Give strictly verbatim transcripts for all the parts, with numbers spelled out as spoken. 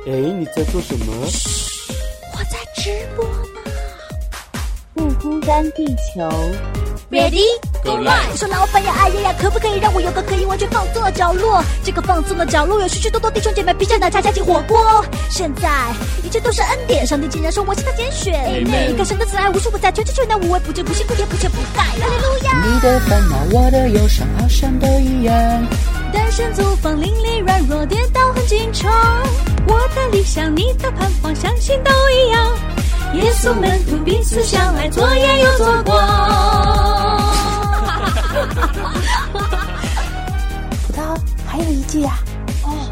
哎，你在做什么？ 嘘，我在直播呢。 不孤单地球 Ready Go live 说老板呀，哎呀呀，可不可以让我有个可以完全放松的角落？这个放松的角落有许许多多弟兄姐妹披着奶茶加进火锅。现在一切都是恩典，上帝竟然说我是他拣选。Amen 看神的慈爱无处不在，全知全能无微不至，不辛苦也不缺不怠。哈利路亚！ 你的烦恼，我的忧伤，好像都一样。 单身租房，邻里软弱，跌倒很经常。我的理想，你的盼望，相信都一样。耶稣门徒彼此相爱，左眼又左光。 葡萄还有一句啊， 哦，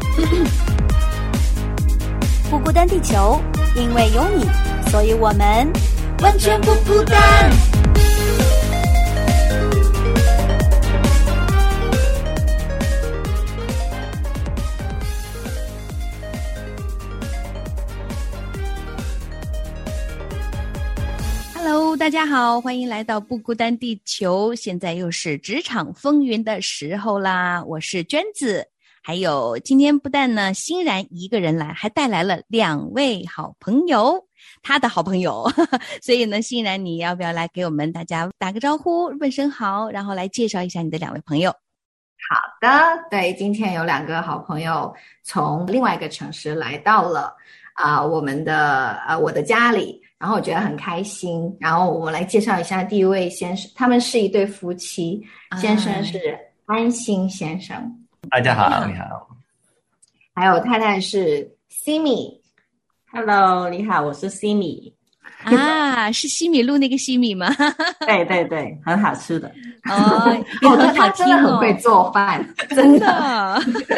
不孤单地球，因为有你，所以我们完全不孤单。Hello， 大家好，欢迎来到不孤单地球。现在又是职场风云的时候啦，我是娟子。还有今天不但呢欣然一个人来，还带来了两位好朋友，他的好朋友。所以呢，欣然你要不要来给我们大家打个招呼，问声好，然后来介绍一下你的两位朋友？ 好的，对，今天有两个好朋友从另外一个城市来到了啊、呃、我们的呃我的家里。然后我觉得很开心，然后我们来介绍一下第一位先生，他们是一对夫妻，先生是安心先生。 大家好，你好。 还有太太是 Simi。Hello， 你好，我是 Simi。 啊，是西米露那个西米吗？ 对对对，很好吃的。 哦，也很好听哦， 真的很会做饭，真的。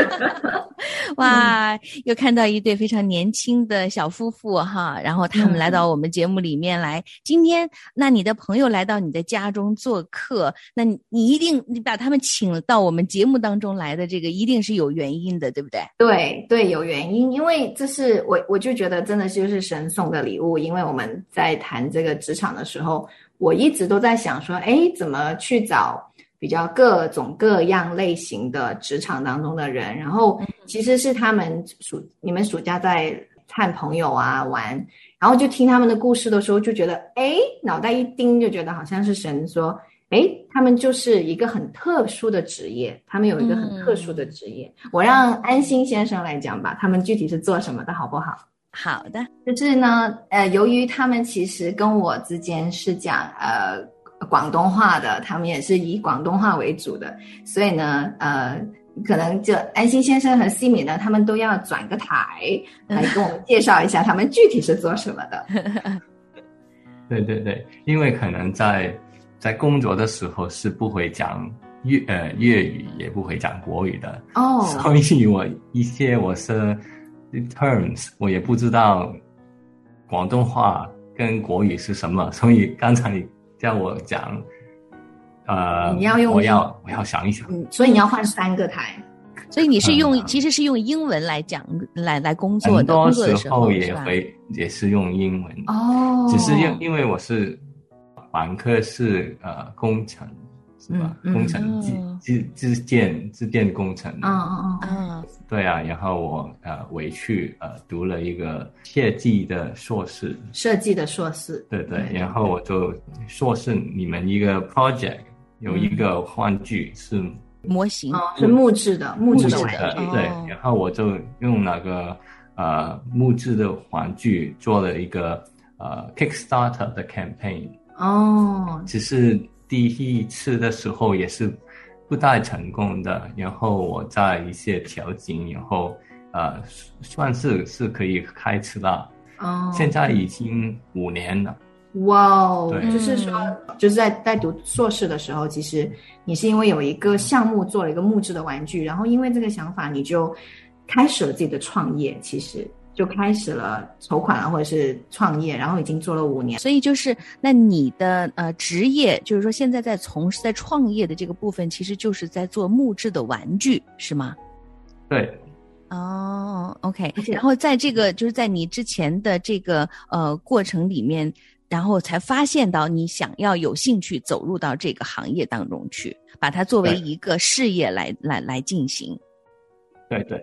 哇，又看到一对非常年轻的小夫妇哈，然后他们来到我们节目里面来。嗯、今天，那你的朋友来到你的家中做客，那你你一定你把他们请到我们节目当中来的，这个一定是有原因的，对不对？ 对对，有原因，因为这是我我就觉得真的就是神送的礼物，因为我们在谈这个职场的时候，我一直都在想说，哎，怎么去找比较各种各样类型的职场当中的人，然后其实是他们暑你们暑假在看朋友啊玩，然后就听他们的故事的时候，就觉得哎，脑袋一叮，就觉得好像是神说，哎，他们就是一个很特殊的职业，他们有一个很特殊的职业。嗯、我让安心先生来讲吧，他们具体是做什么的，好不好？ 好的， 就是呢，呃，由于他们其实跟我之间是讲呃广东话的，他们也是以广东话为主的，所以呢，呃，可能就安心先生和西米呢，他们都要转个台来跟我们介绍一下他们具体是做什么的。 对对对，因为可能在在工作的时候是不会讲粤呃粤语，也不会讲国语的哦，所以我一些我是。terms 我也不知道广东话跟国语是什么，所以刚才你叫我讲，呃， 你要用我要我要想一想， 嗯，所以你要换三个台， 所以你是用、嗯、其实是用英文来讲来来工作的， 很多时候也会也是用英文哦，只是因因为我是本科是呃工程。是吧？嗯、工程机机机电机电工程， 嗯嗯嗯，对啊，然后我呃回去呃读了一个设计的硕士， 设计的硕士， 对对，然后我就硕士你们一个 project 有一个玩具是模型， 哦，是木质的木质的玩具，对，然后我就用那个呃木质的玩具做了一个呃 Kickstarter 的 campaign， 哦， 只是。第一次的时候也是不太成功的，然后我在一些调整，然后呃算是是可以开始了。哦，现在已经五年了。 哇哦，就是说，就是在在读硕士的时候，其实你是因为有一个项目做了一个木质的玩具，然后因为这个想法，你就开始了自己的创业，其实。就开始了筹款啊，或者是创业，然后已经做了五年。 所以就是那你的呃职业，就是说现在在从事在创业的这个部分，其实就是在做木质的玩具，是吗？ 对。 哦 ，OK。然后在这个就是在你之前的这个呃过程里面，然后才发现到你想要有兴趣走入到这个行业当中去，把它作为一个事业来来来进行。 对对。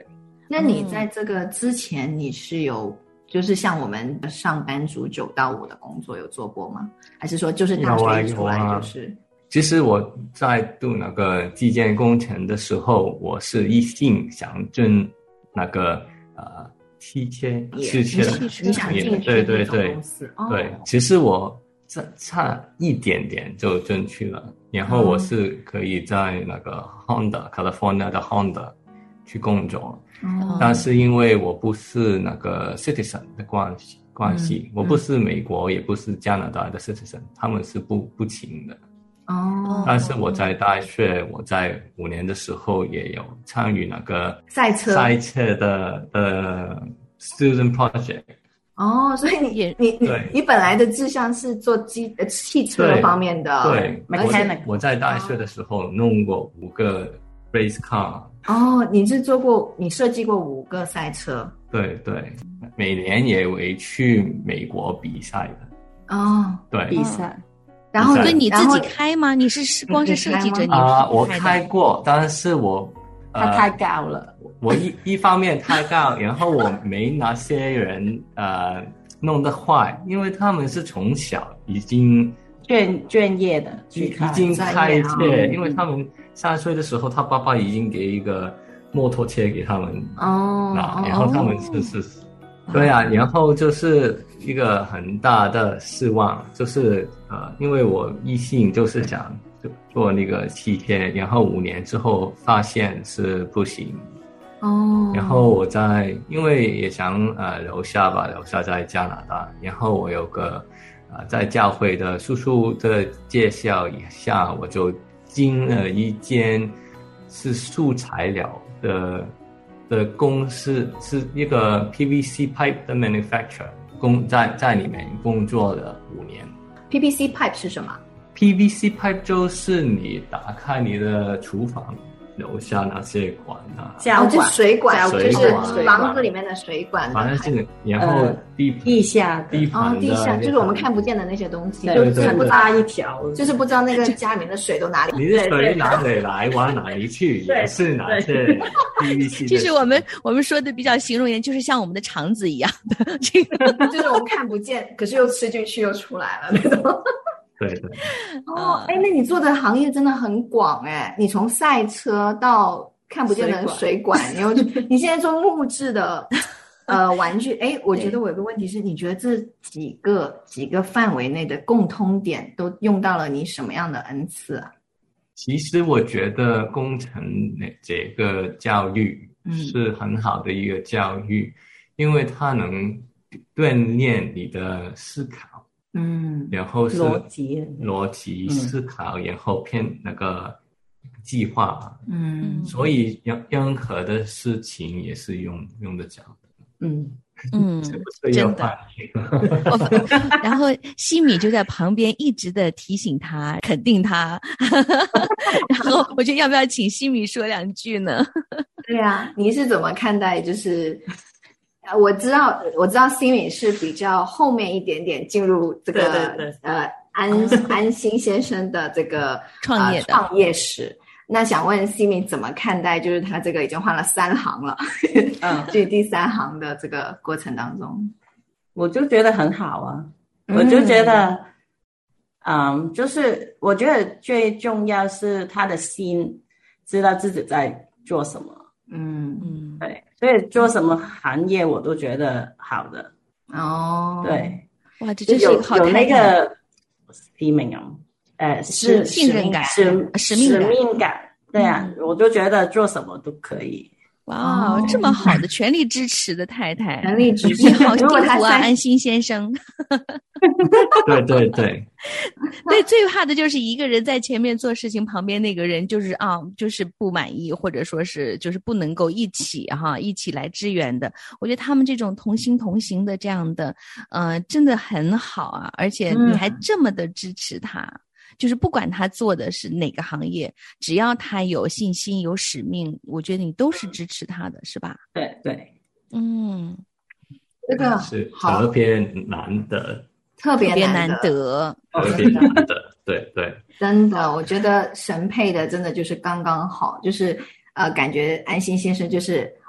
那你在这个之前，你是有就是像我们上班族九到五的工作有做过吗？还是说就是大学一出来就是？ 啊啊、其实我在读那个基建工程的时候，我是一心想进那个呃汽车汽车的产业，对对对、哦、对。其实我差差一点点就进去了，然后我是可以在那个 Honda California 的 Honda 去工作。哦、但是因为我不是那个 citizen 的关系关系、嗯、我不是美国、嗯、也不是加拿大的 citizen， 他们是不不请的。哦。但是我在大学，我在五年的时候也有参与那个赛车赛车的的 student project。 哦，所以你也你你你本来的志向是做机呃汽车方面的， 对，对我在大学的时候弄过五个 race car。 哦，你是做过，你设计过五个赛车？ 对对，每年也会去美国比赛的。 哦， 对， 比赛。 然后， 所以你自己开吗？你是光是设计者？你啊、呃，我开过，但是我、 呃、他太高了。 我一一方面太高，然后我没那些人呃弄得坏，因为他们是从小已经专专业的已已经开车、嗯，因为他们三岁的时候，他爸爸已经给一个摩托车给他们哦， 然后他们是是、哦，对啊，然后就是一个很大的失望，就是呃，因为我一心就是想做那个汽车，然后五年之后发现是不行。 哦， 然后我在，因为也想呃留下吧，留下在加拿大。然后我有个呃在教会的叔叔的介绍以下，我就进了一间是塑材料的的公司，是一个 P V C pipe 的 manufacturer， 工在在里面工作了五年。 P V C pipe 是什么 ？P V C pipe 就是你打开你的厨房。留下那些管啊， 哦，就水管， 水管就是房子里面的水管， 反正是，然后地、呃、 地下地哦，地下就是我们看不见的那些东西， 就是很大一条， 就是不知道那个家里面的水都哪里， 你的水哪里来，往哪里去，也是哪些 P V C。 其实我们我们说的比较形容一点，就是像我们的肠子一样的，这个就是我们看不见，可是又吃进去又出来了那种。 对对。 哦，哎，那你做的行业真的很广哎，你从赛车到看不见的水管，然后你现在做木质的呃玩具，哎，我觉得我有个问题是，你觉得这几个几个范围内的共通点都用到了你什么样的恩赐啊？ 其实我觉得工程这个教育是很好的一个教育，嗯、因为它能锻炼你的思考。 嗯， 然后是逻辑逻辑思考、嗯，然后偏那个计划， 嗯， 所以任任何的事情也是用用得着的， 嗯嗯，真的。然后西米就在旁边一直的提醒他、肯定他，然后我觉得要不要请西米说两句呢？ 对啊，你是怎么看待就是？我知道，我知道 Simi 是比较后面一点点进入这个对对对呃安安心先生的这个创业的、 呃、创业史。那想问 Simi 怎么看待，就是他这个已经换了三行了，嗯，就第三行的这个过程当中， 我就觉得很好啊，嗯、我就觉得，嗯，就是我觉得最重要是他的心，知道自己在做什么。 嗯嗯，对，所以做什么行业我都觉得好的哦。 对， 哇，这真是一个好有有那个使命啊，呃，是信任感， 使使命感， 使命感，对啊、嗯，我都觉得做什么都可以。 哇、哦，这么好的全力支持的太太， 全力支持， 你好幸福啊，安心先生。 对对对， 对，最怕的就是一个人在前面做事情，旁边那个人就是啊，就是不满意，或者说是就是不能够一起哈、啊，一起来支援的。我觉得他们这种同心同行的这样的，呃，真的很好啊，而且你还这么的支持他。嗯，就是不管他做的是哪个行业，只要他有信心有使命，我觉得你都是支持他的，是吧？ 对对， 嗯， 这个是特别难得， 特别难得， 特别难得，对对， 真的，我觉得神配的真的就是刚刚好，就是呃，感觉安心先生就是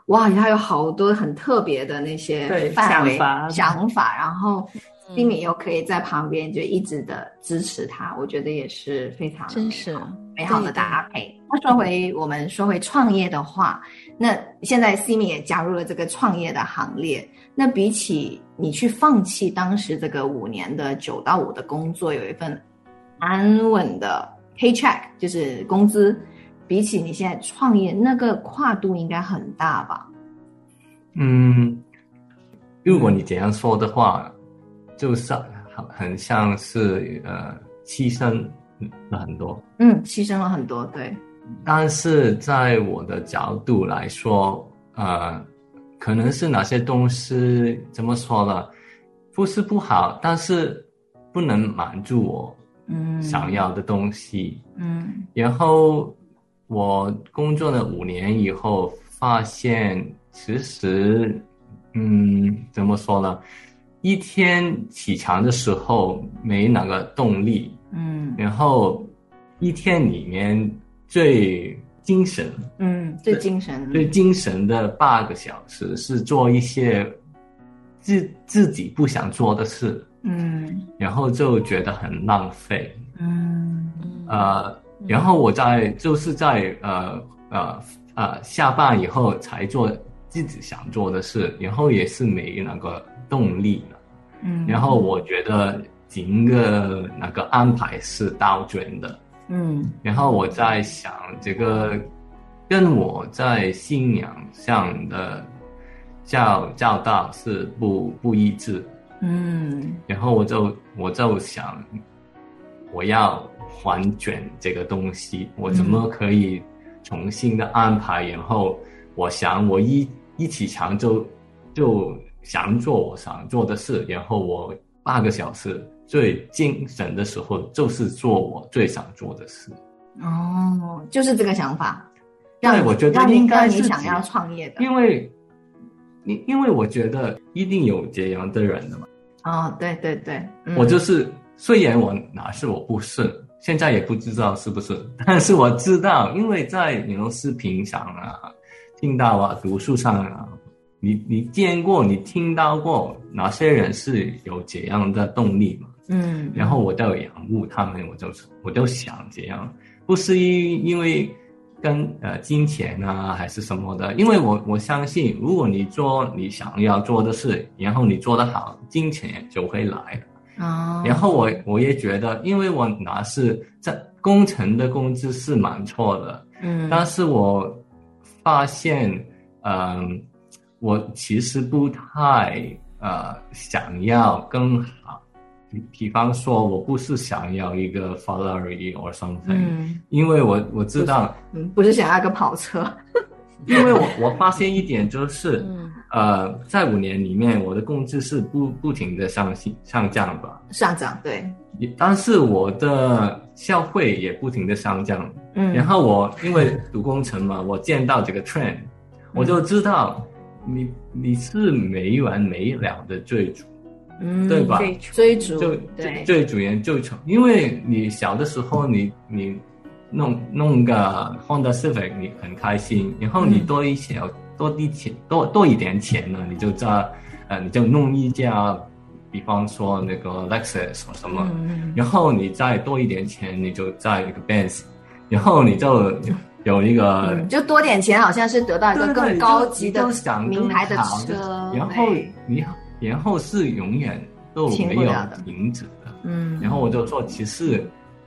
哇，他有好多很特别的那些范围想法， 想法，然后Simi又可以在旁边就一直的支持他，我觉得也是非常真是美好的搭配。那说回我们说回创业的话，那现在 Simi 也加入了这个创业的行列。那比起你去放弃当时这个五年的九到五的工作，有一份安稳的 paycheck 就是工资，比起你现在创业，那个跨度应该很大吧？ 嗯，如果你这样说的话，就是很像是呃牺牲了很多。 嗯，牺牲了很多，对。 但是在我的角度来说，呃，可能是哪些东西怎么说呢？不是不好，但是不能满足我想要的东西。嗯，然后我工作了五年以后，发现其实，嗯，怎么说呢？一天起床的时候没那个动力，嗯，然后一天里面最精神， 嗯，最精神， 最精神的八个小时是做一些自自己不想做的事，嗯，然后就觉得很浪费，嗯，呃，然后我在就是在呃呃呃下班以后才做自己想做的事，然后也是没那个动力了，嗯，然后我觉得整个那个安排是倒转的，嗯，然后我在想这个跟我在信仰上的教教导是不不一致，嗯，然后我就我就想我要还转这个东西，我怎么可以重新的安排，然后我想我一一起床就就想做我想做的事，然后我八个小时最精神的时候就是做我最想做的事。 哦，就是这个想法。 对，我觉得应该是你想要创业的， 因为因因为我觉得一定有这样的人的嘛。 哦，对对对， 嗯、我就是虽然我哪是我不是，现在也不知道是不是，但是我知道，因为在你的视频上啊、听到啊、读书上啊，你你见过、你听到过哪些人是有这样的动力嘛？嗯，然后我就仰慕他们，我就我就想这样，不是因因为跟呃金钱啊还是什么的，因为我我相信，如果你做你想要做的事，然后你做得好，金钱就会来了。哦，然后我我也觉得，因为我拿是在工程的工资是蛮错的，嗯，但是我发现，嗯、呃，我其实不太呃想要更好。比比方说，我不是想要一个 Ferrari or something，嗯，因为我我知道， 嗯，不是想要一个跑车， 因为我我发现一点就是，嗯、呃，在五年里面，我的工资是不不停的上上涨吧， 上涨，对， 但是我的消费也不停的上涨，嗯，然后我因为读工程嘛，我见到这个 trend，我就知道你你是没完没了的追逐。嗯，对吧？ 追逐， 就对， 追逐人追求，因为你小的时候你，你你弄弄个 Honda Civic， 你很开心，然后你多一些、嗯、多一钱多多一点钱呢，你就在呃你就弄一架，比方说那个 Lexus 或什么，嗯、然后你再多一点钱，你就在一个 Benz， 然后你就有一个、 嗯，就多点钱，好像是得到一个更高级的名牌的车， 然后你。然后是永远都没有停止的，嗯。然后我就说，其实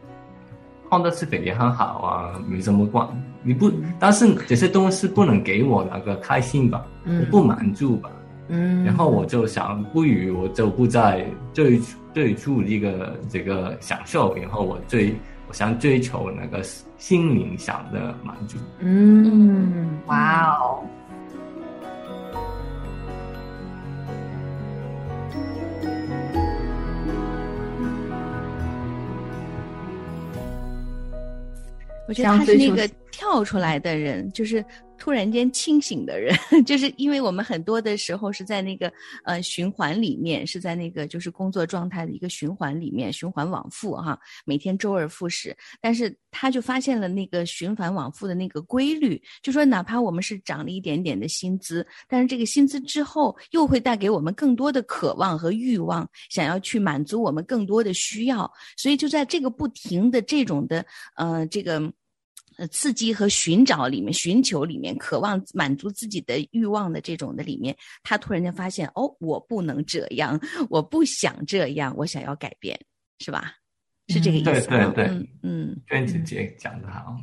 Honda Civic 也很好啊，没什么关。你不，嗯、但是这些东西不能给我那个开心吧，嗯、我不满足吧，嗯。然后我就想，不如我就不再追追逐这个这个享受，然后我追，我想追求那个心灵上的满足。 嗯，哇哦。 我觉得他是那个跳出来的人，就是突然间清醒的人，就是因为我们很多的时候是在那个呃循环里面，是在那个就是工作状态的一个循环里面，循环往复哈，每天周而复始。但是他就发现了那个循环往复的那个规律，就说哪怕我们是涨了一点点的薪资，但是这个薪资之后又会带给我们更多的渴望和欲望，想要去满足我们更多的需要，所以就在这个不停的这种的呃这个呃刺激和寻找里面，寻求里面，渴望满足自己的欲望的这种的里面，他突然间发现，哦，我不能这样，我不想这样，我想要改变，是吧？是这个意思吗？ 对对对， 嗯嗯， 娟子姐讲得好。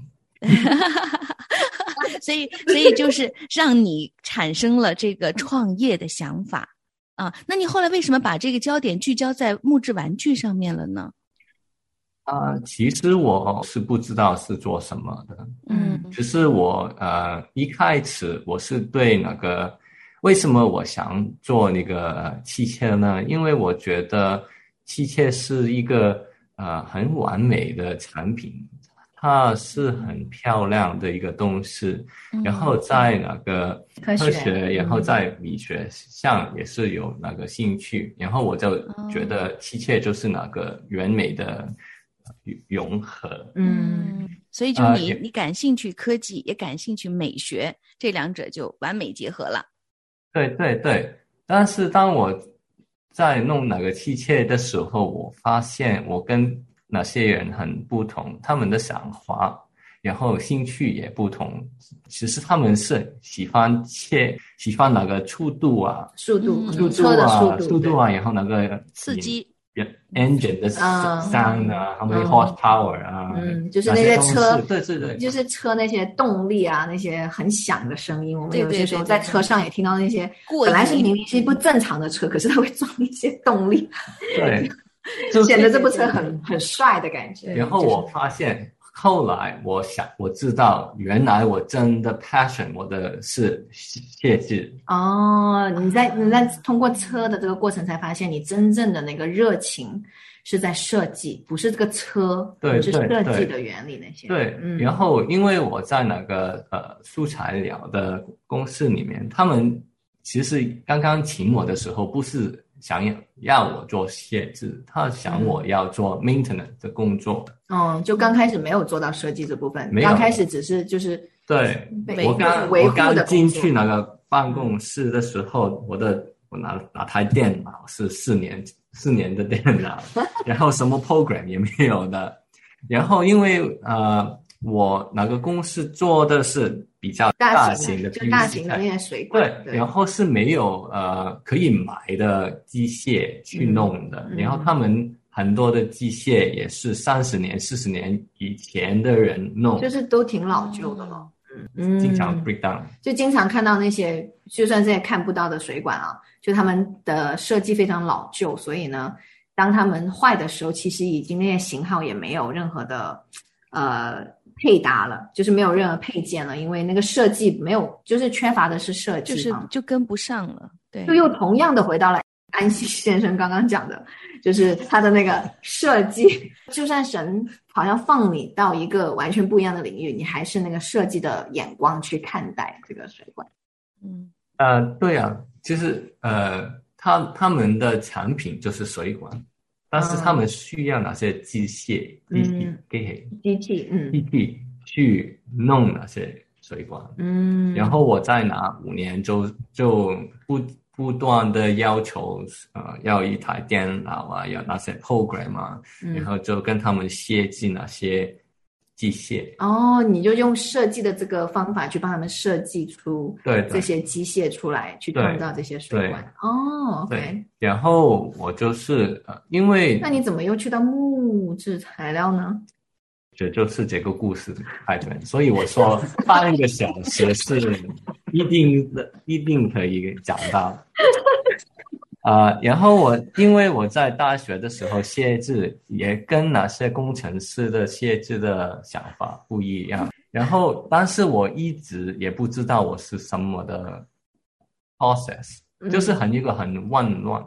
所以所以就是让你产生了这个创业的想法啊。那你后来为什么把这个焦点聚焦在木质玩具上面了呢？ 啊、呃，其实我是不知道是做什么的， 嗯， 只是我呃一开始我是对那个为什么我想做那个、呃、汽车呢？因为我觉得汽车是一个呃很完美的产品，它是很漂亮的一个东西，嗯、然后在那个科学，科学然后在理学上也是有那个兴趣，嗯、然后我就觉得汽车就是那个完美的融合。 嗯，所以就你、呃、你感兴趣科技，也感兴趣美学，这两者就完美结合了。 对对对，但是当我在弄那个汽车的时候，我发现我跟那些人很不同，他们的想法然后兴趣也不同，其实他们是喜欢切喜欢那个速度啊速度、 嗯、速度啊速度, 速度啊然后那个刺激 engine 的sound啊，他们 horsepower 啊， 嗯，就是那些车， 对对对， 就是车那些动力啊，那些很响的声音，我们有些时候在车上也听到那些本来是明明是不正常的车，可是它会装一些动力， 对， 显得这部车很很帅的感觉。 然后我发现。后来我想我知道原来我真的 passion 我的是设计哦，你在你在通过车的这个过程才发现你真正的那个热情是在设计，不是这个车， 对， 是设计的原理那些。 对， 嗯， 然后因为我在那个呃素材料的公司里面，他们其实刚刚请我的时候不是想要要我做设计，他想我要做 maintenance 的工作。 嗯，就刚开始没有做到设计这部分，刚开始只是就是对，我刚我刚进去那个办公室的时候，我的我拿拿台电脑是四年四年的电脑，然后什么 program 也没有的，然后因为呃我那个公司做的是比较大型的 P V C 大型的那些水管， 对，然后是没有呃可以买的机械去弄的，嗯、然后他们很多的机械也是三十年、四十年以前的人弄， 就是都挺老旧的了。嗯， 经常 break down， 就经常看到那些，就算这些看不到的水管啊，就他们的设计非常老旧，所以呢，当他们坏的时候，其实已经那些型号也没有任何的呃配搭了，就是没有任何配件了，因为那个设计没有，就是缺乏的是设计， 就是就跟不上了。对， 就又同样的回到了安西先生刚刚讲的，就是他的那个设计，就算神好像放你到一个完全不一样的领域，你还是那个设计的眼光去看待这个水管。 嗯， 呃，对啊，就是呃，他他们的产品就是水管，但是他们需要哪些机械、机器、 机器、嗯， 机器去弄那些水管。 嗯， 然后我再拿五年就就不。不断的要求，呃，要一台电脑啊，要那些 program 啊，嗯、然后就跟他们设计那些机械。 哦，你就用设计的这个方法去帮他们设计出对这些机械出来，去通到这些水管。哦 ，OK。 对，然后我就是呃，因为那你怎么又去到木质材料呢？ 这就是这个故事的开端，所以我说半个小时是一定的，一定可以讲到。啊、呃，然后我因为我在大学的时候设计也跟那些工程师的设计的想法不一样，然后但是我一直也不知道我是什么的 process，、嗯、就是很一个很混乱，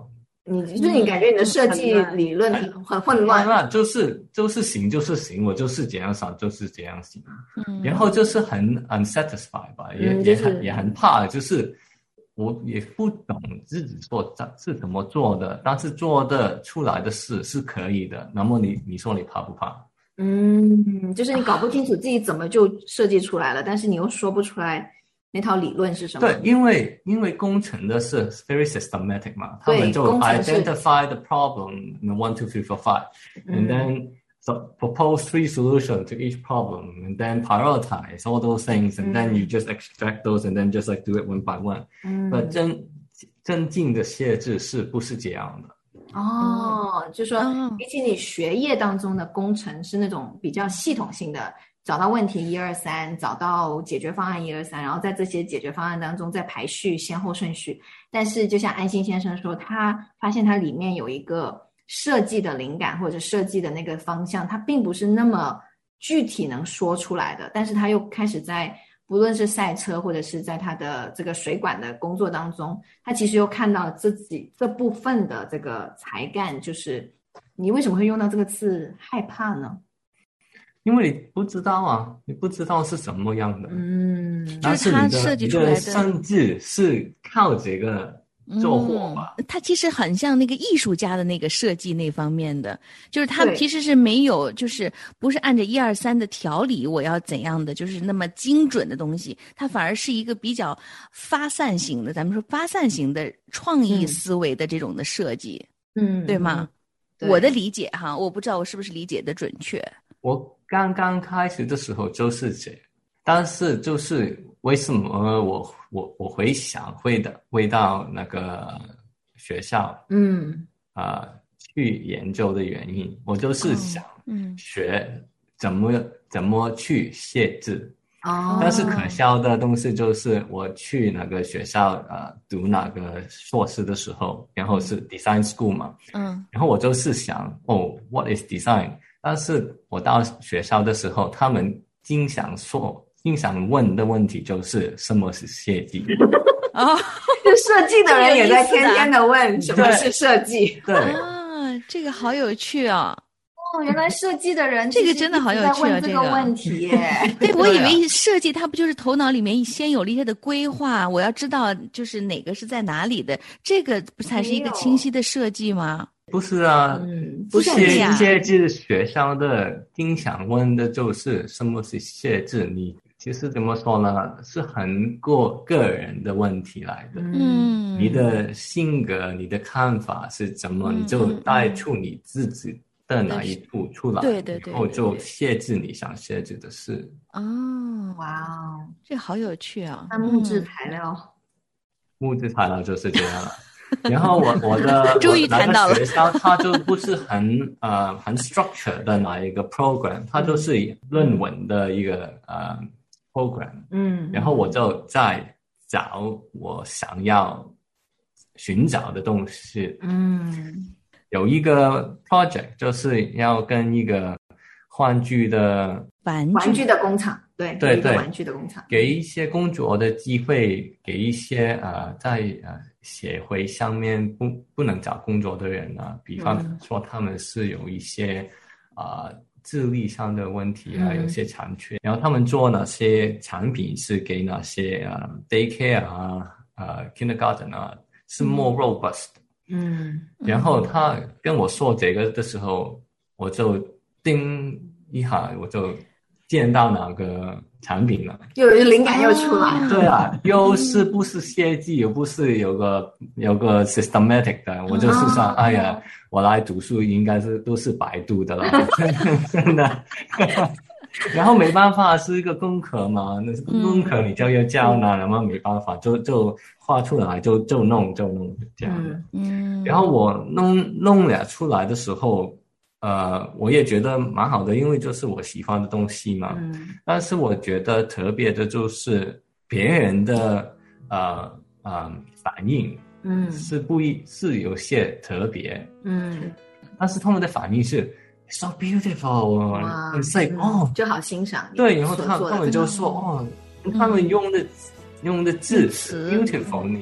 你就是你感觉你的设计理论很很混乱， 那就是就是行就是行，我就是这样想就是这样行， 嗯， 然后就是很 unsatisfied 吧，也、 嗯、 也很也很怕，就是我也不懂自己做是怎么做的，但是做的出来的事是可以的，那么你你说你怕不怕？ 嗯，就是你搞不清楚自己怎么就设计出来了，但是你又说不出来那套理论是什么？ 对，因为因为工程的是 very systematic 嘛，他们就 identify the problem in one two three four five, and then so propose three solutions to each problem, and then prioritize all those things, and then you just extract those, and then just like do it one by one. 嗯， 但真真正的设置是不是这样的？ 哦，就说比起你学业当中的工程是那种比较系统性的。找到问题一二三，找到解决方案一二三，然后在这些解决方案当中再排序先后顺序。但是就像安心先生说，他发现它里面有一个设计的灵感或者设计的那个方向，它并不是那么具体能说出来的，但是他又开始在不论是赛车或者是在他的这个水管的工作当中，他其实又看到自己这部分的这个才干，就是你为什么会用到这个字害怕呢？ 因为你不知道啊，你不知道是什么样的， 嗯，就是他设计出来的， 甚至是靠这个做火吧、 嗯。他其实很像那个艺术家的那个设计那方面的，就是他其实是没有，就是不是按照一二三的条理我要怎样的，就是那么精准的东西，它反而是一个比较发散型的，咱们说发散型的创意思维的这种的设计，嗯，对吗？对，我的理解哈，我不知道我是不是理解的准确。 我刚刚开始的时候就是这样，但是就是为什么我我我会想回的回到那个学校，嗯啊、呃、去研究的原因，我就是想学怎么、嗯、怎么去写字。哦，但是可笑的东西就是我去那个学校呃读那个硕士的时候，然后是 design school 嘛，嗯，然后我就是想哦 what is design， 但是我到学校的时候，他们经常说经常问的问题就是什么是设计。 哦，就设计的人也在天天的问什么是设计。 对啊，这个好有趣啊。 哦，原来设计的人这个真的好有趣啊！ 这个问题耶， 对，我以为设计它不就是头脑里面先有了一些的规划，我要知道就是哪个是在哪里的，这个不才是一个清晰的设计吗？ 不是啊， 嗯， 不是设计学校的经常问的就是什么是设计，你其实怎么说呢？是很个个人的问题来的。嗯，你的性格、你的看法是怎么，嗯、你就带出你自己的哪一步出来， 对对 对, 对， 然后就设置你想设置的事。 哦，哇哦，这好有趣啊！ 那木质材料， 嗯、木质材料就是这样了。然后我我的终于谈到了学校，它就不是很呃很 structure 的哪一个 program， 它就是论文的一个呃 program。嗯，然后我就在找我想要寻找的东西。嗯。有一个 project 就是要跟一个玩具的玩具玩具的工厂，对对对， 玩具的工厂， 给一些工作的机会，给一些呃在呃协会上面不不能找工作的人啊，比方说他们是有一些啊、呃、智力上的问题啊，有些残缺，然后他们做哪些产品是给哪些啊 daycare 啊、呃 kindergarten 啊，是 more robust。嗯，然后他跟我说这个的时候，我就叮一下，我就见到哪个产品了， 又有灵感又出来。 啊对啊，又是不是设计，又不是有个有个 systematic 的，我就是想，啊、哎呀，我来读书应该是都是百度的了，真的。然后没办法，是一个功课嘛，那功课你就要教呢，然后没办法，就就画出来，就就弄就弄这样。嗯，然后我弄弄了出来的时候，呃，我也觉得蛮好的，因为就是我喜欢的东西嘛。嗯，但是我觉得特别的就是别人的呃呃反应，嗯，是不一是有些特别，嗯，但是他们的反应是。So beautiful， it's like 哦， 就好欣赏。 对，然后他他们就说哦，他们用的用的字是 beautiful， 你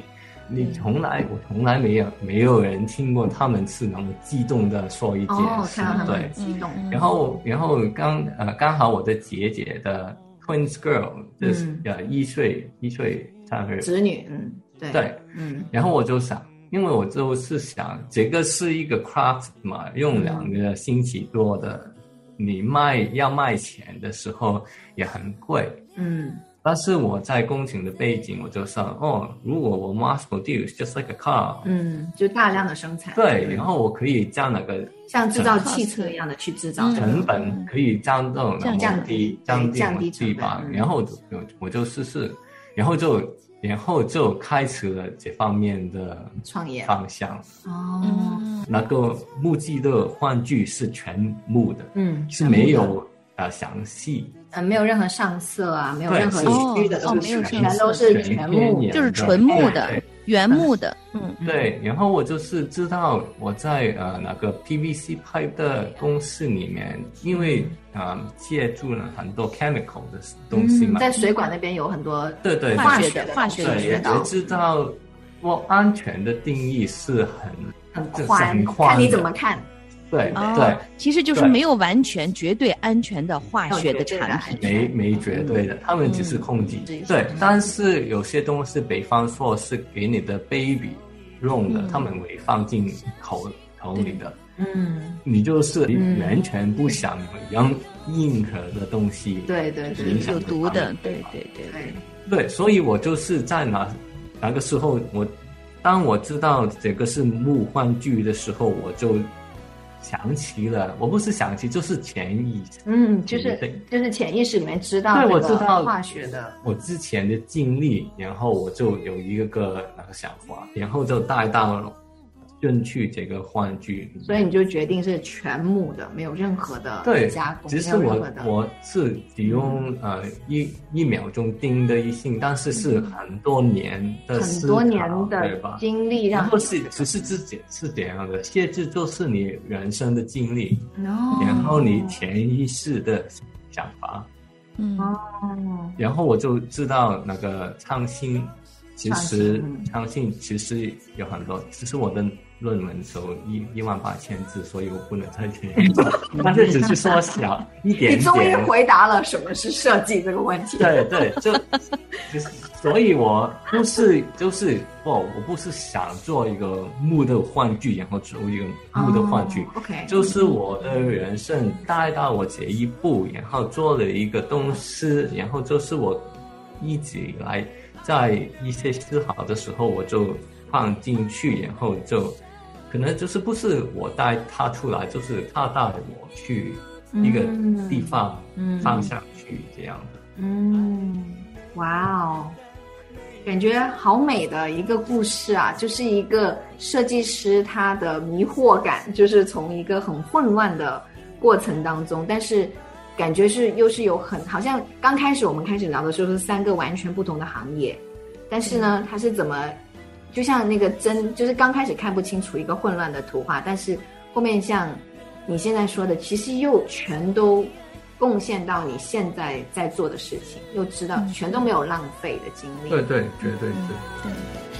你从来我从来没有没有人听过他们是那么激动的说一件事， 哦，看到他们对， 很激动。 然后然后刚呃刚好我的姐姐的 twins girl 就是、嗯、呃一岁一岁她是侄女，嗯，对对， 嗯， 然后我就想。因为我就是想，这个是一个 craft 嘛，用两个星期做的，嗯、你卖要卖钱的时候也很贵， 嗯。 但是我在工程的背景，我就想，哦，如果我 mass produce just like a car， 嗯，就大量的生产， 对，然后我可以将那个像制造汽车一样的去制造成本，可以降到降低降低降低地方，然后我我就试试，然后就。然后就开始了这方面的创业方向哦。 那个木质的玩具是全木的， 嗯， 是没有呃详细， 呃，没有任何上色啊，没有任何虚的， 哦，没有全都是全木， 就是纯木的、原木的，嗯， 对。然后我就是知道我在呃那个 P V C pipe 的公司里面，因为啊、呃、借助了很多 chemical 的东西嘛， 嗯、在水管那边有很多对对化学的化学的学到，也知道我安全的定义是很很宽，看你怎么看。 对、 哦、 对， 其实就是没有完全绝对安全的化学的产品， 没没绝对的，他们只是控制、嗯、对。但是有些东西，比方说是给你的 baby 用的，嗯、他们会放进口口里的， 嗯， 你就是完全不想让任何的东西， 对对对， 有毒的，对对对对对，所以我就是在那那个时候，我当我知道这个是木玩具的时候，我就。想起了，我不是想起，就是潜意识， 嗯，就是就是潜意识里面知道， 对，我知道化学的， 我之前的经历，然后我就有一个个那个想法，然后就带到进去这个玩具， 所以你就决定是全木的，没有任何的加工， 其实我我是只用、嗯、呃一一秒钟定的一性，但是是很多年的很多年的经历， 然后是只是自己是这样的，限制就是你人生的经历， 哦、 然后你潜意识的想法， 嗯哦， 然后我就知道那个创新，其实创新其实有很多，其实我的。论文有一一万八千字，所以我不能再填。但是只是缩小一点点。 你终于回答了什么是设计这个问题。 对对，就就是，所以我不是就是哦，我不是想做一个木的玩具，然后做一个木的玩具。 哦、OK， 就是我的人生带到我这一步，然后做了一个东西，然后就是我一直以来在一些思考的时候，我就放进去，然后就。可能就是不是我带他出来，就是他带我去一个地方放下去这样的。 嗯，哇哦，感觉好美的一个故事啊！就是一个设计师他的迷惑感，就是从一个很混乱的过程当中，但是感觉是又是有很好像刚开始我们开始聊的时候是三个完全不同的行业，但是呢，他是怎么？就像那个针，就是刚开始看不清楚一个混乱的图画，但是后面像你现在说的，其实又全都贡献到你现在在做的事情，又知道全都没有浪费的经历。 对对，绝对对。 对。